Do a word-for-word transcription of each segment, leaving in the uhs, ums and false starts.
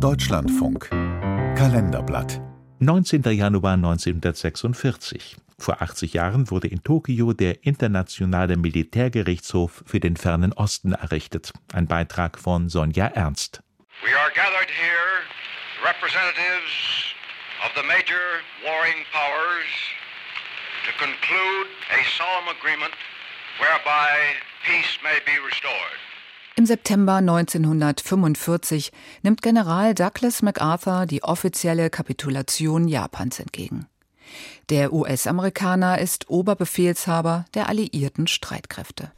Deutschlandfunk Kalenderblatt. neunzehnter Januar neunzehnhundertsechsundvierzig. Vor achtzig Jahren wurde in Tokio der Internationale Militärgerichtshof für den Fernen Osten errichtet. Ein Beitrag von Sonja Ernst. We are gathered here, representatives of the major warring powers, to conclude a solemn agreement whereby peace may be restored. Im September neunzehnhundertfünfundvierzig nimmt General Douglas MacArthur die offizielle Kapitulation Japans entgegen. Der U S-Amerikaner ist Oberbefehlshaber der alliierten Streitkräfte.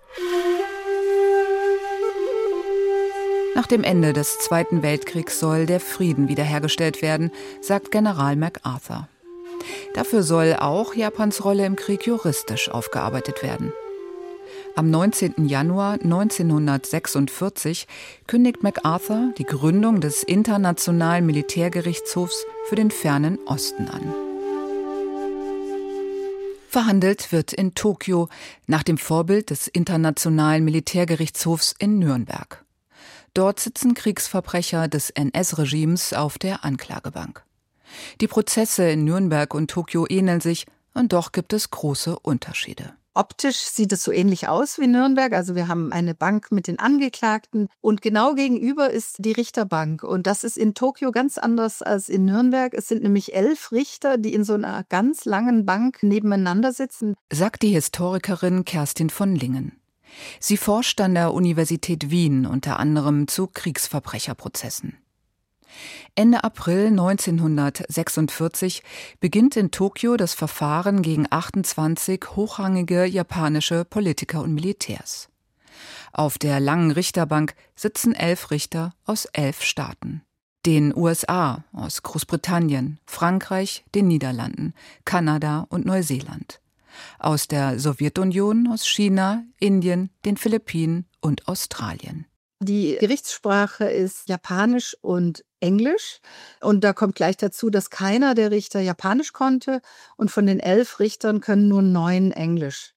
Nach dem Ende des Zweiten Weltkriegs soll der Frieden wiederhergestellt werden, sagt General MacArthur. Dafür soll auch Japans Rolle im Krieg juristisch aufgearbeitet werden. Am neunzehnten Januar neunzehnhundertsechsundvierzig kündigt MacArthur die Gründung des Internationalen Militärgerichtshofs für den Fernen Osten an. Verhandelt wird in Tokio nach dem Vorbild des Internationalen Militärgerichtshofs in Nürnberg. Dort sitzen Kriegsverbrecher des N S-Regimes auf der Anklagebank. Die Prozesse in Nürnberg und Tokio ähneln sich, und doch gibt es große Unterschiede. Optisch sieht es so ähnlich aus wie Nürnberg. Also wir haben eine Bank mit den Angeklagten und genau gegenüber ist die Richterbank. Und das ist in Tokio ganz anders als in Nürnberg. Es sind nämlich elf Richter, die in so einer ganz langen Bank nebeneinander sitzen, sagt die Historikerin Kerstin von Lingen. Sie forscht an der Universität Wien unter anderem zu Kriegsverbrecherprozessen. Ende April neunzehnhundertsechsundvierzig beginnt in Tokio das Verfahren gegen achtundzwanzig hochrangige japanische Politiker und Militärs. Auf der langen Richterbank sitzen elf Richter aus elf Staaten. Den U S A, aus Großbritannien, Frankreich, den Niederlanden, Kanada und Neuseeland. Aus der Sowjetunion, aus China, Indien, den Philippinen und Australien. Die Gerichtssprache ist Japanisch und Englisch. Und da kommt gleich dazu, dass keiner der Richter Japanisch konnte. Und von den elf Richtern können nur neun Englisch.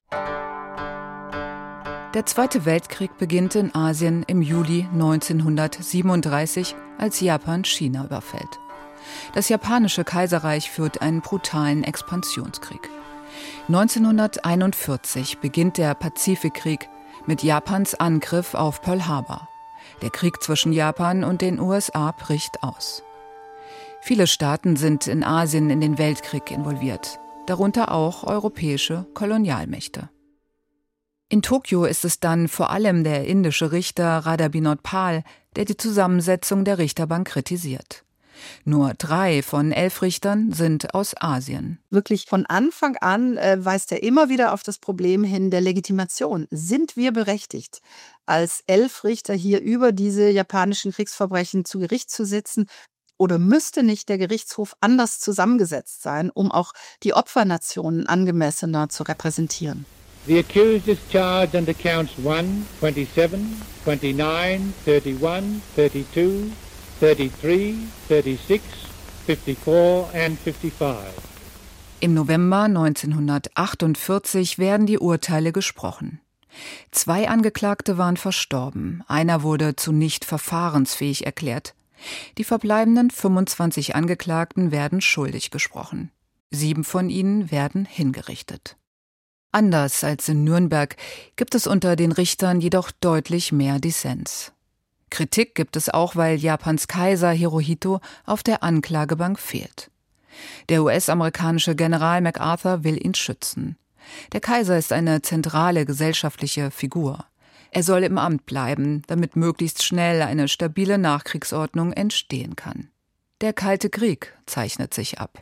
Der Zweite Weltkrieg beginnt in Asien im Juli neunzehnhundertsiebenunddreißig, als Japan China überfällt. Das japanische Kaiserreich führt einen brutalen Expansionskrieg. neunzehnhunderteinundvierzig beginnt der Pazifikkrieg mit Japans Angriff auf Pearl Harbor. Der Krieg zwischen Japan und den U S A bricht aus. Viele Staaten sind in Asien in den Weltkrieg involviert, darunter auch europäische Kolonialmächte. In Tokio ist es dann vor allem der indische Richter Radha Binod Pal, der die Zusammensetzung der Richterbank kritisiert. Nur drei von elf Richtern sind aus Asien. Wirklich von Anfang an äh, weist er immer wieder auf das Problem hin der Legitimation. Sind wir berechtigt, als elf Richter hier über diese japanischen Kriegsverbrechen zu Gericht zu sitzen? Oder müsste nicht der Gerichtshof anders zusammengesetzt sein, um auch die Opfernationen angemessener zu repräsentieren? The accused is charged under counts one, twenty-seven, twenty-nine, thirty-one, thirty-two, thirty-three, thirty-six, fifty-four and fifty-five. Im November neunzehnhundertachtundvierzig werden die Urteile gesprochen. Zwei Angeklagte waren verstorben, einer wurde zu nicht verfahrensfähig erklärt. Die verbleibenden fünfundzwanzig Angeklagten werden schuldig gesprochen. Sieben von ihnen werden hingerichtet. Anders als in Nürnberg gibt es unter den Richtern jedoch deutlich mehr Dissens. Kritik gibt es auch, weil Japans Kaiser Hirohito auf der Anklagebank fehlt. Der U S-amerikanische General MacArthur will ihn schützen. Der Kaiser ist eine zentrale gesellschaftliche Figur. Er soll im Amt bleiben, damit möglichst schnell eine stabile Nachkriegsordnung entstehen kann. Der Kalte Krieg zeichnet sich ab.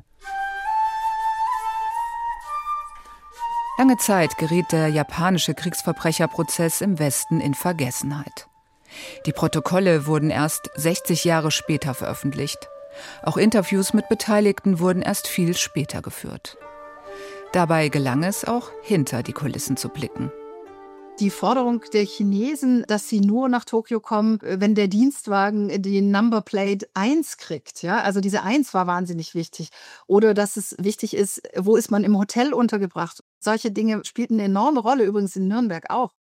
Lange Zeit geriet der japanische Kriegsverbrecherprozess im Westen in Vergessenheit. Die Protokolle wurden erst sechzig Jahre später veröffentlicht. Auch Interviews mit Beteiligten wurden erst viel später geführt. Dabei gelang es auch, hinter die Kulissen zu blicken. Die Forderung der Chinesen, dass sie nur nach Tokio kommen, wenn der Dienstwagen die Numberplate eins kriegt. Ja? Also diese eins war wahnsinnig wichtig. Oder dass es wichtig ist, wo ist man im Hotel untergebracht. Solche Dinge spielten eine enorme Rolle, übrigens in Nürnberg auch.